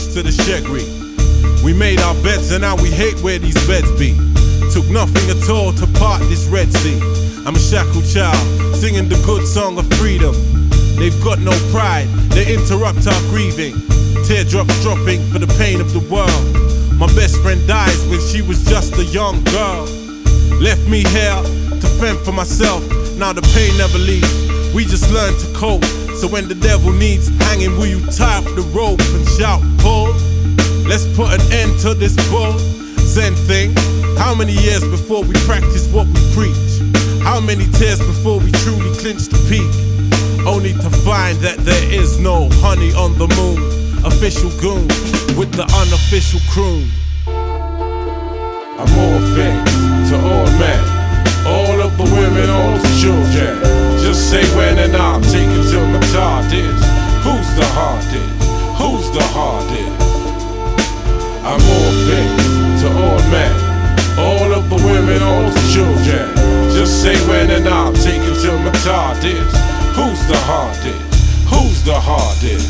Fresh to the Shegri. We made our beds and now we hate where these beds be. Took nothing at all to part this Red Sea. I'm a shackled child, singing the good song of freedom. They've got no pride, they interrupt our grieving. Teardrops dropping for the pain of the world. My best friend dies when she was just a young girl. Left me here to fend for myself, now the pain never leaves. We just learn to cope, so when the devil needs hanging, will you tie up the rope and shout, pull? Let's put an end to this bull Zen thing. How many years before we practice what we preach? How many tears before we truly clinch the peak? Only to find that there is no honey on the moon. Official goon with the unofficial croon. I'm all things to all men, all of the women, all the children. Just say when and I'll take it till my tard is. Who's the hardest? Who's the hardest? I'm all things to all men, all of the women, all the children. Just say when and I'll take it till my tard is. Who's the hardest? Who's the hardest?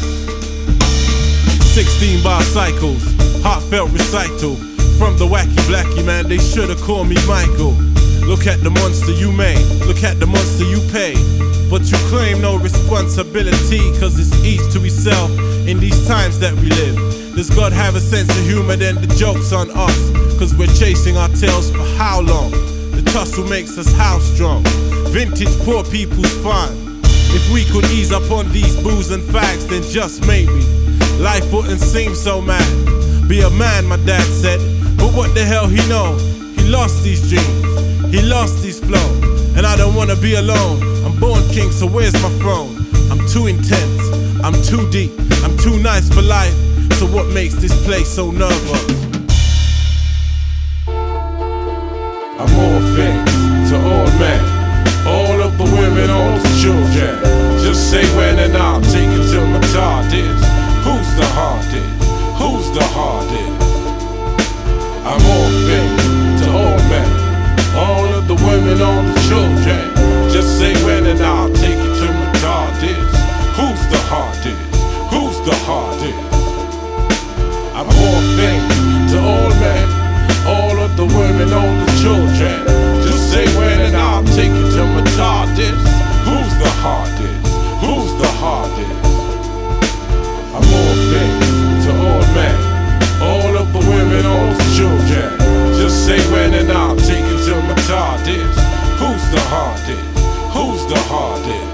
16 bar cycles, heartfelt recital. From the wacky blackie man, they should've called me Michael. Look at the monster you made, look at the monster you paid. But you claim no responsibility, cause it's each to himself in these times that we live. Does God have a sense of humor? Then the joke's on us, cause we're chasing our tails for how long? The tussle makes us how strong? Vintage poor people's fun. If we could ease up on these booze and fags, then just maybe life wouldn't seem so mad. Be a man, my dad said, but what the hell he know? He lost these dreams, he lost his flow. And I don't wanna be alone, I'm born king, so where's my throne? I'm too intense, I'm too deep, I'm too nice for life. So what makes this place so nervous? I'm all things to all men, all of the women, all the children. Just say when and I'll take it till my tard is. Who's the hardest? Who's the hardest? I'm all things to all men, all of the women, all the children. Just say when and I'll take it till my tard is. Who's the hardest? Who's the hardest? I'm all things to all men, all of the women, all the children. Just say when and I'll take it till my tard is. Who's the hardest? Who's the hardest? I'm all things to all men, all of the women, all the children. Just say when and I'll take it till my tard is. Who's the hardest? Who's the hardest?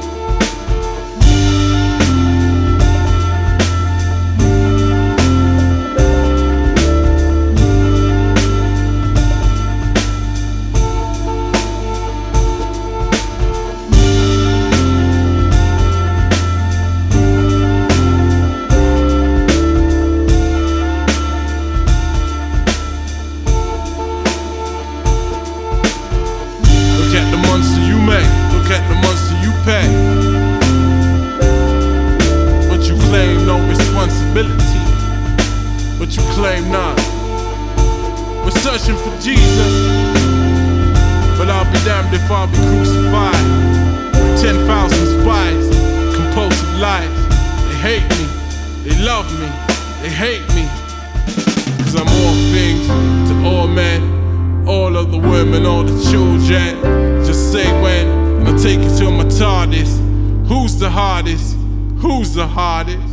Look at the monster you pay. But you claim no responsibility, but you claim none. We're searching for Jesus, but I'll be damned if I'll be crucified with 10,000 spies, compulsive lies. They hate me, they love me, they hate me, cause I'm all things to all men, all of the women, all the children. Just say when, and I'll take it till my tard is. Who's the hardest? Who's the hardest?